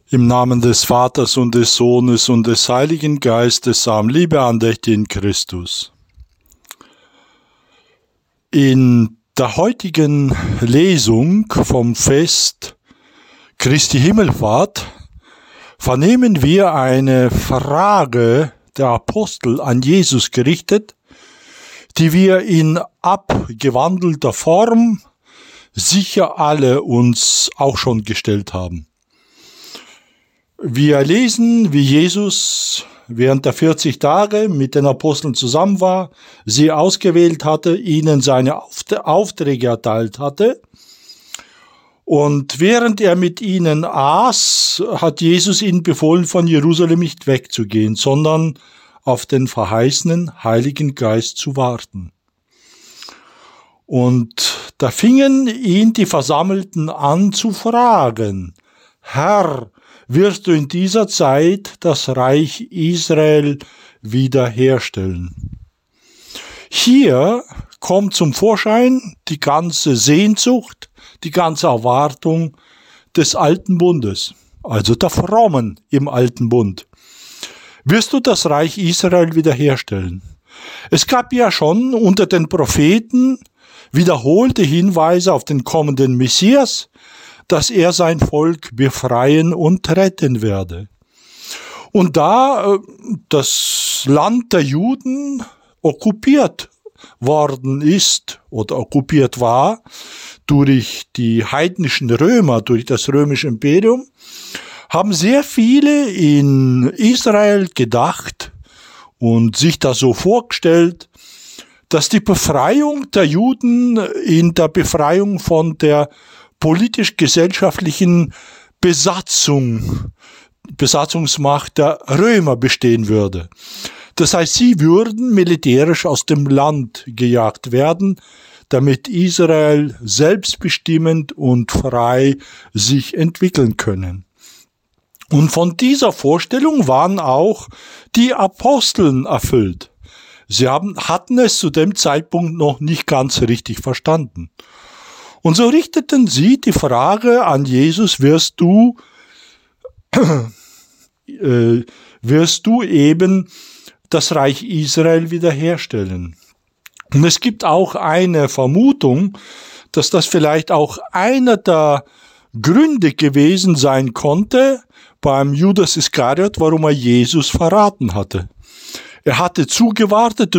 Im Namen des Vaters und des Sohnes und des Heiligen Geistes, Amen. Liebe Andächtige in Christus. In der heutigen Lesung vom Fest Christi Himmelfahrt vernehmen wir eine Frage der Apostel an Jesus gerichtet, die wir in abgewandelter Form sicher alle uns auch schon gestellt haben. Wir lesen, wie Jesus während der 40 Tage mit den Aposteln zusammen war, sie ausgewählt hatte, ihnen seine Aufträge erteilt hatte. Und während er mit ihnen aß, hat Jesus ihnen befohlen, von Jerusalem nicht wegzugehen, sondern auf den verheißenen Heiligen Geist zu warten. Und da fingen ihn die Versammelten an zu fragen: Herr, wirst du in dieser Zeit das Reich Israel wiederherstellen? Hier kommt zum Vorschein die ganze Sehnsucht, die ganze Erwartung des Alten Bundes, also der Frommen im Alten Bund. Wirst du das Reich Israel wiederherstellen? Es gab ja schon unter den Propheten wiederholte Hinweise auf den kommenden Messias, dass er sein Volk befreien und retten werde. Und da das Land der Juden okkupiert worden ist oder okkupiert war durch die heidnischen Römer, durch das römische Imperium, haben sehr viele in Israel gedacht und sich da so vorgestellt, dass die Befreiung der Juden in der Befreiung von der politisch-gesellschaftlichen Besatzungsmacht der Römer bestehen würde. Das heißt, sie würden militärisch aus dem Land gejagt werden, damit Israel selbstbestimmend und frei sich entwickeln können. Und von dieser Vorstellung waren auch die Aposteln erfüllt. Sie hatten es zu dem Zeitpunkt noch nicht ganz richtig verstanden. Und so richteten sie die Frage an Jesus: wirst du eben das Reich Israel wiederherstellen? Und es gibt auch eine Vermutung, dass das vielleicht auch einer der Gründe gewesen sein konnte beim Judas Iskariot, warum er Jesus verraten hatte. Er hatte zugewartet,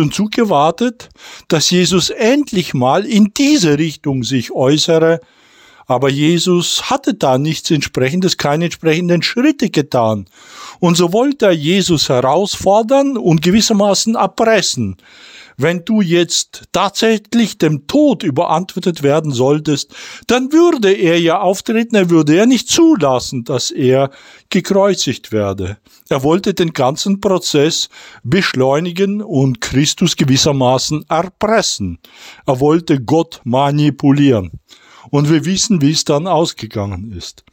dass Jesus endlich mal in diese Richtung sich äußere, aber Jesus hatte da nichts Entsprechendes, keine entsprechenden Schritte getan. Und so wollte er Jesus herausfordern und gewissermaßen erpressen: Wenn du jetzt tatsächlich dem Tod überantwortet werden solltest, dann würde er ja auftreten, er würde ja nicht zulassen, dass er gekreuzigt werde. Er wollte den ganzen Prozess beschleunigen und Christus gewissermaßen erpressen. Er wollte Gott manipulieren. Und wir wissen, wie es dann ausgegangen ist.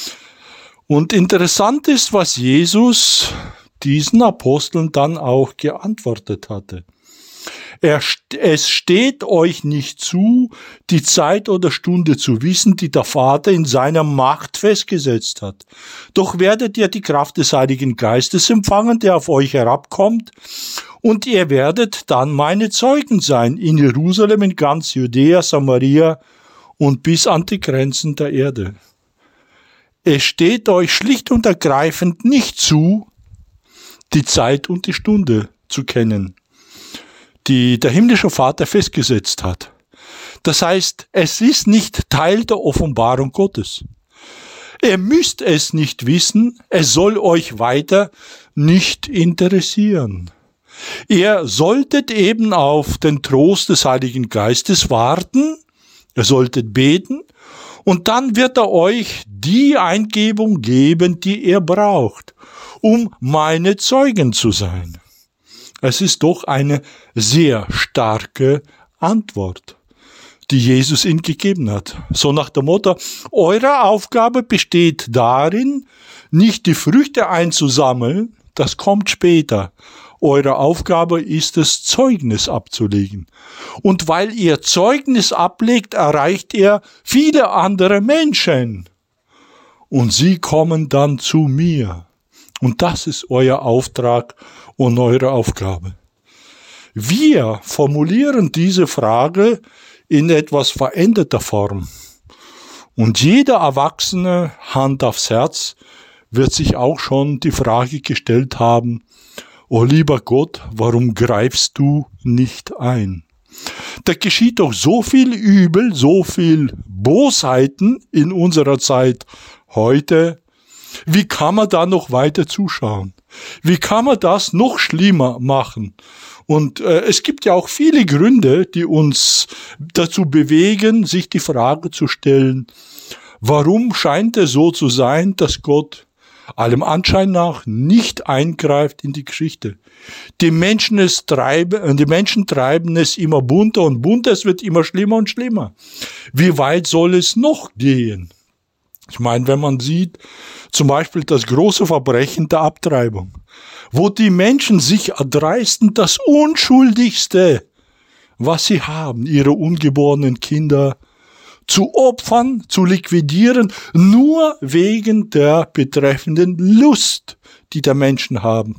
Und interessant ist, was Jesus diesen Aposteln dann auch geantwortet hatte. Es steht euch nicht zu, die Zeit oder Stunde zu wissen, die der Vater in seiner Macht festgesetzt hat. Doch werdet ihr die Kraft des Heiligen Geistes empfangen, der auf euch herabkommt, und ihr werdet dann meine Zeugen sein, in Jerusalem, in ganz Judäa, Samaria und bis an die Grenzen der Erde. Es steht euch schlicht und ergreifend nicht zu, die Zeit und die Stunde zu kennen, die der himmlische Vater festgesetzt hat. Das heißt, es ist nicht Teil der Offenbarung Gottes. Ihr müsst es nicht wissen, es soll euch weiter nicht interessieren. Ihr solltet eben auf den Trost des Heiligen Geistes warten, ihr solltet beten, und dann wird er euch die Eingebung geben, die ihr braucht, um meine Zeugen zu sein. Es ist doch eine sehr starke Antwort, die Jesus ihnen gegeben hat. So nach dem Motto: Eure Aufgabe besteht darin, nicht die Früchte einzusammeln, das kommt später. Eure Aufgabe ist es, Zeugnis abzulegen. Und weil ihr Zeugnis ablegt, erreicht ihr viele andere Menschen. und sie kommen dann zu mir. Und das ist euer Auftrag und eure Aufgabe. Wir formulieren diese Frage in etwas veränderter Form. Und jeder Erwachsene, Hand aufs Herz, wird sich auch schon die Frage gestellt haben, oh lieber Gott, warum greifst du nicht ein? Da geschieht doch so viel Übel, so viel Bosheiten in unserer Zeit heute. Wie kann man da noch weiter zuschauen? Wie kann man das noch schlimmer machen? Und es gibt ja auch viele Gründe, die uns dazu bewegen, sich die Frage zu stellen, warum scheint es so zu sein, dass Gott allem Anschein nach nicht eingreift in die Geschichte? Die Menschen treiben es immer bunter und bunter, es wird immer schlimmer und schlimmer. Wie weit soll es noch gehen? Ich meine, wenn man sieht, zum Beispiel das große Verbrechen der Abtreibung, wo die Menschen sich erdreisten, das Unschuldigste, was sie haben, ihre ungeborenen Kinder zu opfern, zu liquidieren, nur wegen der betreffenden Lust, die die Menschen haben,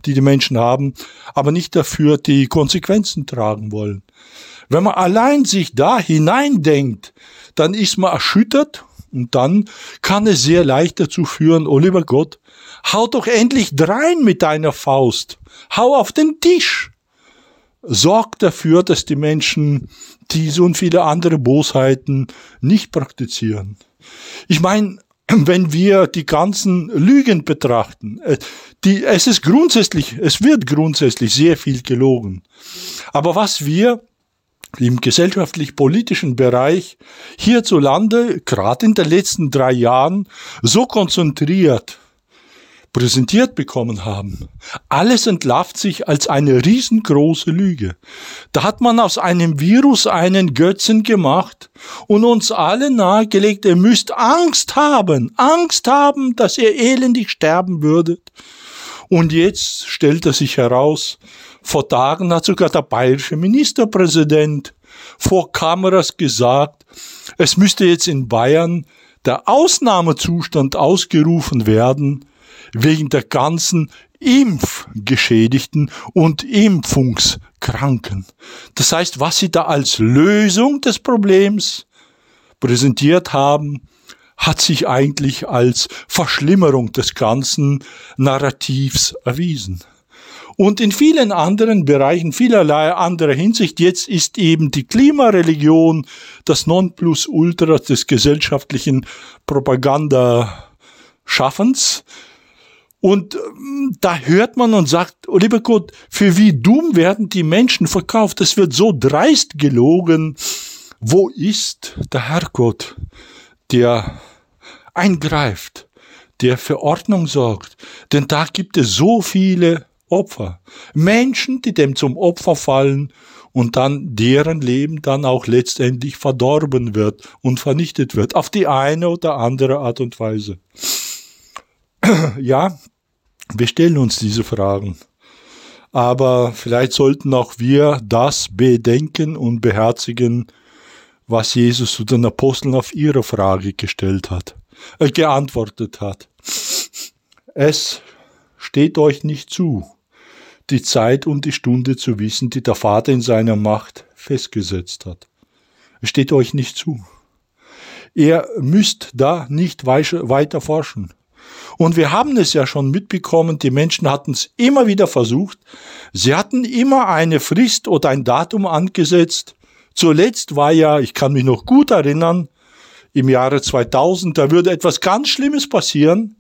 aber nicht dafür die Konsequenzen tragen wollen. Wenn man allein sich da hineindenkt, dann ist man erschüttert und dann kann es sehr leicht dazu führen, oh lieber Gott, hau doch endlich drein mit deiner Faust, hau auf den Tisch. Sorg dafür, dass die Menschen diese und viele andere Bosheiten nicht praktizieren. Ich meine, wenn wir die ganzen Lügen betrachten, es wird grundsätzlich sehr viel gelogen. Aber was wir im gesellschaftlich-politischen Bereich hierzulande, gerade in den letzten 3 Jahren, so konzentriert präsentiert bekommen haben. Alles entlarvt sich als eine riesengroße Lüge. Da hat man aus einem Virus einen Götzen gemacht und uns alle nahegelegt, ihr müsst Angst haben, dass ihr elendig sterben würdet. Und jetzt stellt es sich heraus, vor Tagen hat sogar der bayerische Ministerpräsident vor Kameras gesagt, es müsste jetzt in Bayern der Ausnahmezustand ausgerufen werden, wegen der ganzen Impfgeschädigten und Impfungskranken. Das heißt, was sie da als Lösung des Problems präsentiert haben, hat sich eigentlich als Verschlimmerung des ganzen Narrativs erwiesen. Und in vielen anderen Bereichen, vielerlei anderer Hinsicht, jetzt ist eben die Klimareligion das Nonplusultra des gesellschaftlichen Propagandaschaffens. Und da hört man und sagt, oh lieber Gott, für wie dumm werden die Menschen verkauft? Es wird so dreist gelogen. Wo ist der Herrgott, der eingreift, der für Ordnung sorgt? Denn da gibt es so viele Opfer. Menschen, die dem zum Opfer fallen und dann deren Leben dann auch letztendlich verdorben wird und vernichtet wird, auf die eine oder andere Art und Weise. Ja, wir stellen uns diese Fragen. Aber vielleicht sollten auch wir das bedenken und beherzigen, was Jesus zu den Aposteln auf ihre Frage geantwortet hat. Es steht euch nicht zu, die Zeit und die Stunde zu wissen, die der Vater in seiner Macht festgesetzt hat. Es steht euch nicht zu. Ihr müsst da nicht weiter forschen. Und wir haben es ja schon mitbekommen, die Menschen hatten es immer wieder versucht. Sie hatten immer eine Frist oder ein Datum angesetzt. Zuletzt war ja, ich kann mich noch gut erinnern, im Jahre 2000, da würde etwas ganz Schlimmes passieren.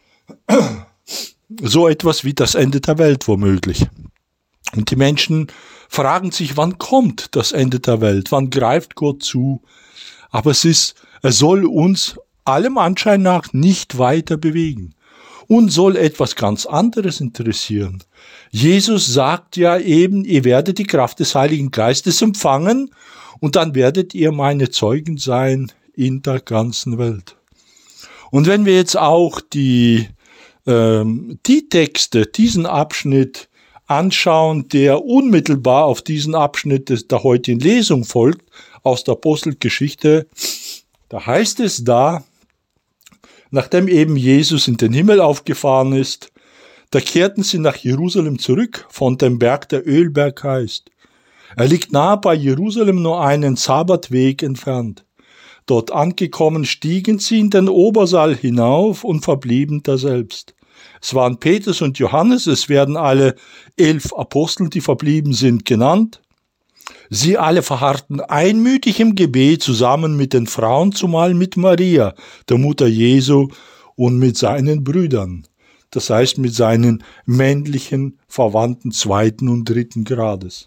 So etwas wie das Ende der Welt womöglich. Und die Menschen fragen sich, wann kommt das Ende der Welt? Wann greift Gott zu? Aber es soll uns allem Anschein nach nicht weiter bewegen. Uns soll etwas ganz anderes interessieren. Jesus sagt ja eben, ihr werdet die Kraft des Heiligen Geistes empfangen und dann werdet ihr meine Zeugen sein in der ganzen Welt. Und wenn wir jetzt auch die Texte, diesen Abschnitt anschauen, der unmittelbar auf diesen Abschnitt der heutigen Lesung folgt, aus der Apostelgeschichte, da heißt es da, Nachdem eben Jesus in den Himmel aufgefahren ist, da kehrten sie nach Jerusalem zurück, von dem Berg, der Ölberg heißt. Er liegt nahe bei Jerusalem, nur einen Sabbatweg entfernt. Dort angekommen, stiegen sie in den Obersaal hinauf und verblieben daselbst. Es waren Petrus und Johannes, es werden alle 11 Apostel, die verblieben sind, genannt. Sie alle verharrten einmütig im Gebet zusammen mit den Frauen, zumal mit Maria, der Mutter Jesu, und mit seinen Brüdern. Das heißt mit seinen männlichen Verwandten 2. und 3. Grades.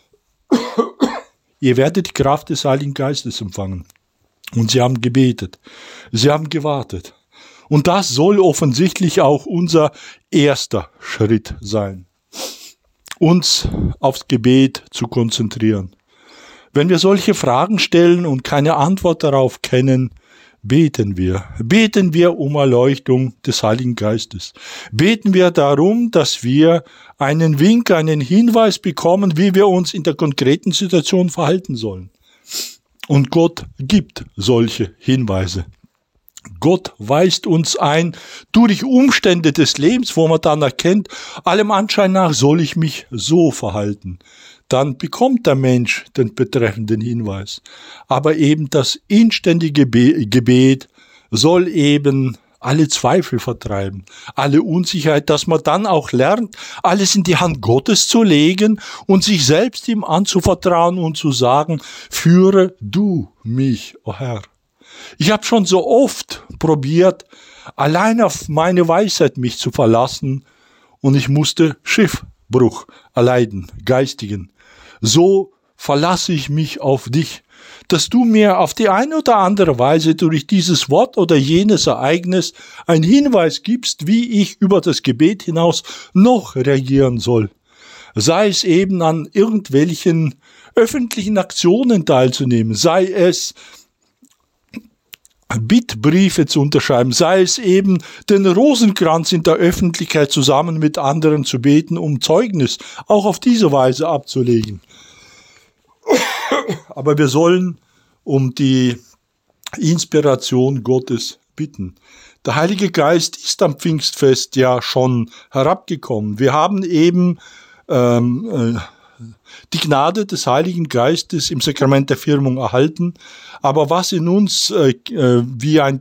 Ihr werdet die Kraft des Heiligen Geistes empfangen. Und sie haben gebetet. Sie haben gewartet. Und das soll offensichtlich auch unser erster Schritt sein, uns aufs Gebet zu konzentrieren. Wenn wir solche Fragen stellen und keine Antwort darauf kennen, beten wir. Beten wir um Erleuchtung des Heiligen Geistes. Beten wir darum, dass wir einen Wink, einen Hinweis bekommen, wie wir uns in der konkreten Situation verhalten sollen. Und Gott gibt solche Hinweise. Gott weist uns ein durch Umstände des Lebens, wo man dann erkennt, allem Anschein nach soll ich mich so verhalten. Dann bekommt der Mensch den betreffenden Hinweis. Aber eben das inständige Gebet soll eben alle Zweifel vertreiben, alle Unsicherheit, dass man dann auch lernt, alles in die Hand Gottes zu legen und sich selbst ihm anzuvertrauen und zu sagen, führe du mich, o Herr. Ich habe schon so oft probiert, allein auf meine Weisheit mich zu verlassen, und ich musste Schiffbruch erleiden, geistigen. So verlasse ich mich auf dich, dass du mir auf die eine oder andere Weise durch dieses Wort oder jenes Ereignis einen Hinweis gibst, wie ich über das Gebet hinaus noch reagieren soll. Sei es eben an irgendwelchen öffentlichen Aktionen teilzunehmen, sei es Bittbriefe zu unterschreiben, sei es eben den Rosenkranz in der Öffentlichkeit zusammen mit anderen zu beten, um Zeugnis auch auf diese Weise abzulegen. Aber wir sollen um die Inspiration Gottes bitten. Der Heilige Geist ist am Pfingstfest ja schon herabgekommen. Wir haben eben die Gnade des Heiligen Geistes im Sakrament der Firmung erhalten, aber was in uns wie ein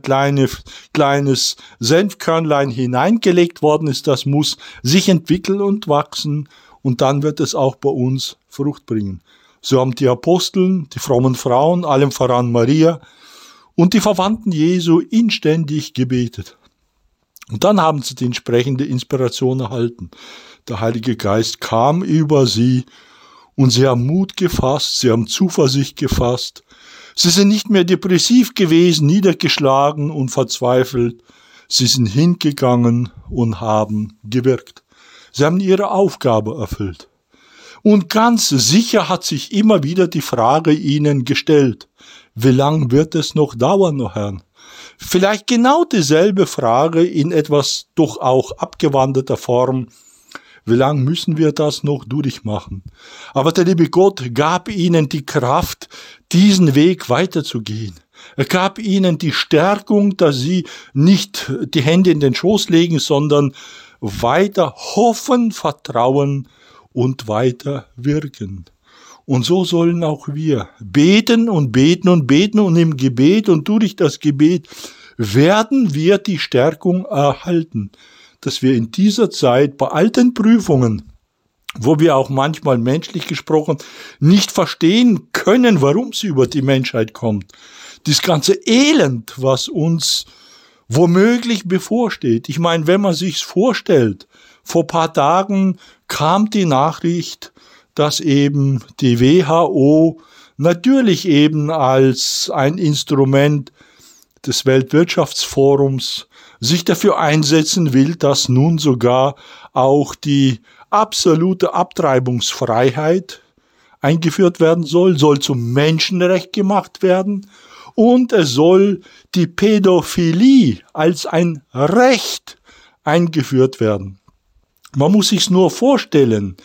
kleines Senfkörnlein hineingelegt worden ist, das muss sich entwickeln und wachsen, und dann wird es auch bei uns Frucht bringen. So haben die Aposteln, die frommen Frauen, allem voran Maria und die Verwandten Jesu inständig gebetet. Und dann haben sie die entsprechende Inspiration erhalten. Der Heilige Geist kam über sie und sie haben Mut gefasst, sie haben Zuversicht gefasst. Sie sind nicht mehr depressiv gewesen, niedergeschlagen und verzweifelt. Sie sind hingegangen und haben gewirkt. Sie haben ihre Aufgabe erfüllt. Und ganz sicher hat sich immer wieder die Frage ihnen gestellt: Wie lang wird es noch dauern, o Herr? Vielleicht genau dieselbe Frage in etwas doch auch abgewandelter Form: Wie lang müssen wir das noch durchmachen? Aber der liebe Gott gab ihnen die Kraft, diesen Weg weiterzugehen. Er gab ihnen die Stärkung, dass sie nicht die Hände in den Schoß legen, sondern weiter hoffen, vertrauen und weiter wirken. Und so sollen auch wir beten und beten und beten, und im Gebet und durch das Gebet werden wir die Stärkung erhalten, dass wir in dieser Zeit bei all den Prüfungen, wo wir auch manchmal menschlich gesprochen nicht verstehen können, warum sie über die Menschheit kommt, das ganze Elend, was uns womöglich bevorsteht. Ich meine, wenn man sich's vorstellt, vor ein paar Tagen kam die Nachricht, dass eben die WHO natürlich eben als ein Instrument des Weltwirtschaftsforums sich dafür einsetzen will, dass nun sogar auch die absolute Abtreibungsfreiheit eingeführt werden soll zum Menschenrecht gemacht werden, und es soll die Pädophilie als ein Recht eingeführt werden. Man muss sich's nur vorstellen.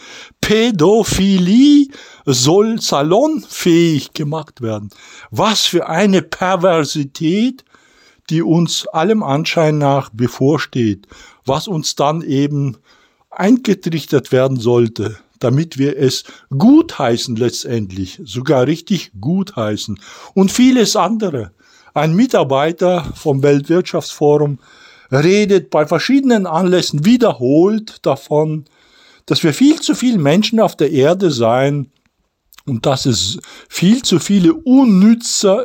Pädophilie soll salonfähig gemacht werden. Was für eine Perversität, die uns allem Anschein nach bevorsteht, was uns dann eben eingetrichtert werden sollte, damit wir es gutheißen letztendlich, sogar richtig gutheißen und vieles andere. Ein Mitarbeiter vom Weltwirtschaftsforum redet bei verschiedenen Anlässen wiederholt davon, dass wir viel zu viele Menschen auf der Erde seien und dass es viel zu viele unnütze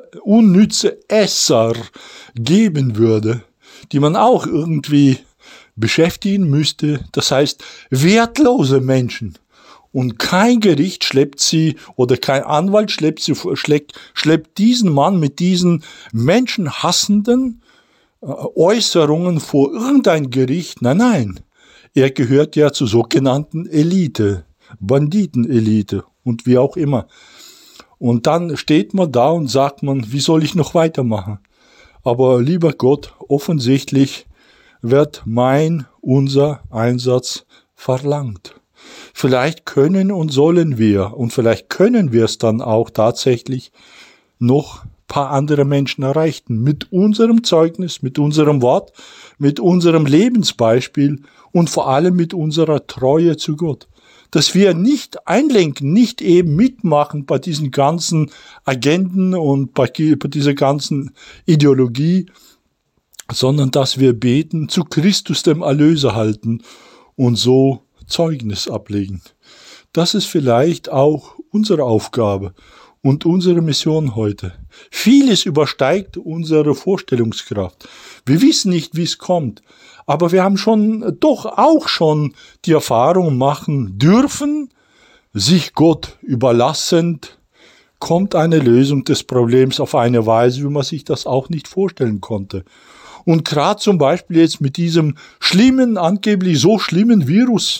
Esser geben würde, die man auch irgendwie beschäftigen müsste. Das heißt, wertlose Menschen. Und kein Gericht schleppt sie oder kein Anwalt schleppt diesen Mann mit diesen menschenhassenden Äußerungen vor irgendein Gericht. Nein. Er gehört ja zur sogenannten Elite, Banditenelite und wie auch immer. Und dann steht man da und sagt man, wie soll ich noch weitermachen? Aber lieber Gott, offensichtlich wird unser Einsatz verlangt. Vielleicht können und sollen wir, und vielleicht können wir es dann auch tatsächlich noch ein paar andere Menschen erreichen. Mit unserem Zeugnis, mit unserem Wort, mit unserem Lebensbeispiel und vor allem mit unserer Treue zu Gott. Dass wir nicht einlenken, nicht eben mitmachen bei diesen ganzen Agenden und bei dieser ganzen Ideologie, sondern dass wir beten, zu Christus dem Erlöser halten und so Zeugnis ablegen. Das ist vielleicht auch unsere Aufgabe und unsere Mission heute. Vieles übersteigt unsere Vorstellungskraft. Wir wissen nicht, wie es kommt, aber wir haben auch schon die Erfahrung machen dürfen, sich Gott überlassend, kommt eine Lösung des Problems auf eine Weise, wie man sich das auch nicht vorstellen konnte. Und gerade zum Beispiel jetzt mit diesem angeblich so schlimmen Virus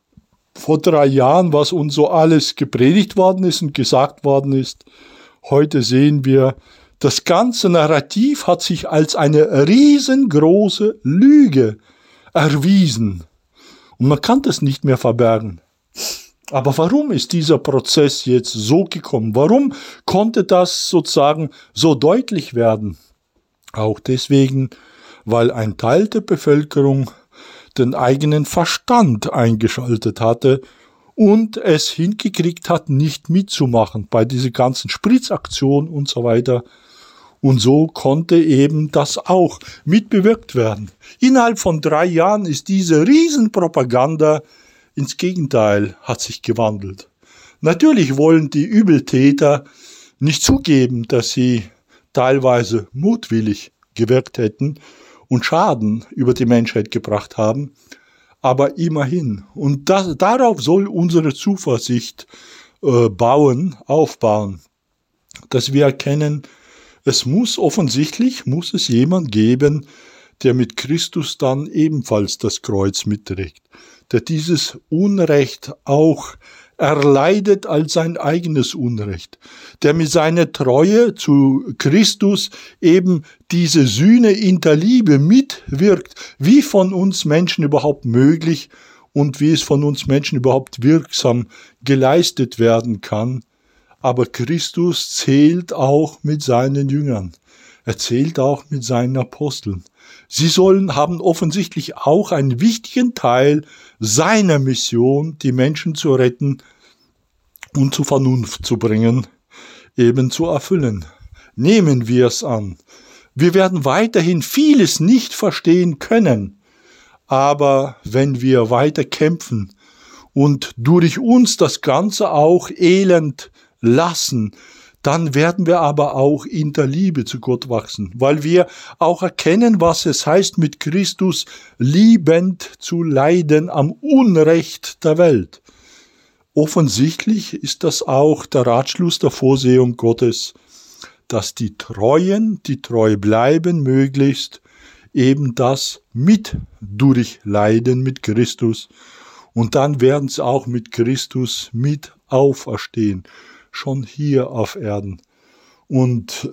vor 3 Jahren, was uns so alles gepredigt worden ist und gesagt worden ist, heute sehen wir, das ganze Narrativ hat sich als eine riesengroße Lüge erwiesen. Und man kann das nicht mehr verbergen. Aber warum ist dieser Prozess jetzt so gekommen? Warum konnte das sozusagen so deutlich werden? Auch deswegen, weil ein Teil der Bevölkerung den eigenen Verstand eingeschaltet hatte und es hingekriegt hat, nicht mitzumachen bei dieser ganzen Spritzaktion und so weiter. Und so konnte eben das auch mitbewirkt werden. Innerhalb von 3 Jahren ist diese Riesenpropaganda ins Gegenteil, hat sich gewandelt. Natürlich wollen die Übeltäter nicht zugeben, dass sie teilweise mutwillig gewirkt hätten und Schaden über die Menschheit gebracht haben, aber immerhin. Und darauf soll unsere Zuversicht aufbauen, dass wir erkennen, es muss jemand geben, der mit Christus dann ebenfalls das Kreuz mitträgt, der dieses Unrecht auch erleidet als sein eigenes Unrecht, der mit seiner Treue zu Christus eben diese Sühne in der Liebe mitwirkt, wie von uns Menschen überhaupt möglich und wie es von uns Menschen überhaupt wirksam geleistet werden kann. Aber Christus zählt auch mit seinen Jüngern. Er zählt auch mit seinen Aposteln. Sie haben offensichtlich auch einen wichtigen Teil seiner Mission, die Menschen zu retten und zur Vernunft zu bringen, eben zu erfüllen. Nehmen wir es an. Wir werden weiterhin vieles nicht verstehen können, aber wenn wir weiter kämpfen und durch uns das Ganze auch elend lassen, dann werden wir aber auch in der Liebe zu Gott wachsen, weil wir auch erkennen, was es heißt, mit Christus liebend zu leiden am Unrecht der Welt. Offensichtlich ist das auch der Ratschluss der Vorsehung Gottes, dass die Treuen, die treu bleiben möglichst, eben das mit durchleiden mit Christus. Und dann werden sie auch mit Christus mit auferstehen, schon hier auf Erden. Und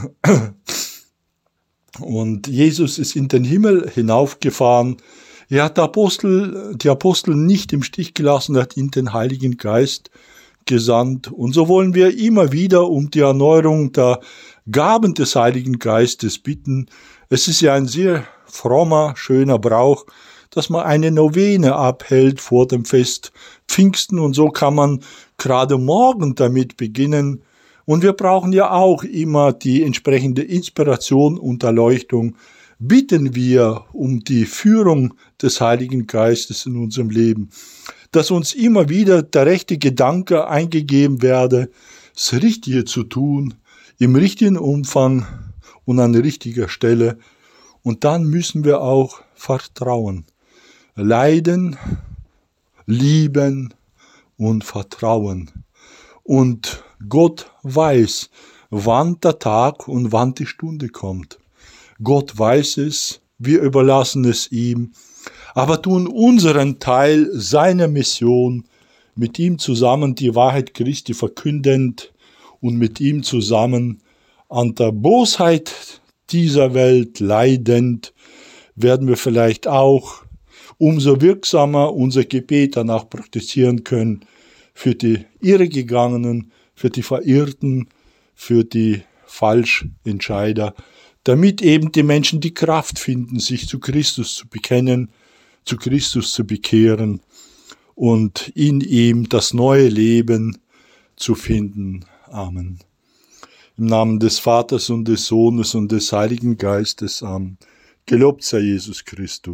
Jesus ist in den Himmel hinaufgefahren. Er hat die Apostel nicht im Stich gelassen, er hat ihnen den Heiligen Geist gesandt. Und so wollen wir immer wieder um die Erneuerung der Gaben des Heiligen Geistes bitten. Es ist ja ein sehr frommer, schöner Brauch, dass man eine Novene abhält vor dem Fest Pfingsten, und so kann man gerade morgen damit beginnen. Und wir brauchen ja auch immer die entsprechende Inspiration und Erleuchtung. Bitten wir um die Führung des Heiligen Geistes in unserem Leben, dass uns immer wieder der rechte Gedanke eingegeben werde, das Richtige zu tun, im richtigen Umfang und an richtiger Stelle. Und dann müssen wir auch vertrauen. Leiden, lieben und vertrauen. Und Gott weiß, wann der Tag und wann die Stunde kommt. Gott weiß es, wir überlassen es ihm, aber tun unseren Teil seiner Mission, mit ihm zusammen die Wahrheit Christi verkündend und mit ihm zusammen an der Bosheit dieser Welt leidend, werden wir vielleicht auch umso wirksamer unser Gebet danach praktizieren können für die Irregegangenen, für die Verirrten, für die Falschentscheider, damit eben die Menschen die Kraft finden, sich zu Christus zu bekennen, zu Christus zu bekehren und in ihm das neue Leben zu finden. Amen. Im Namen des Vaters und des Sohnes und des Heiligen Geistes. Amen. Gelobt sei Jesus Christus.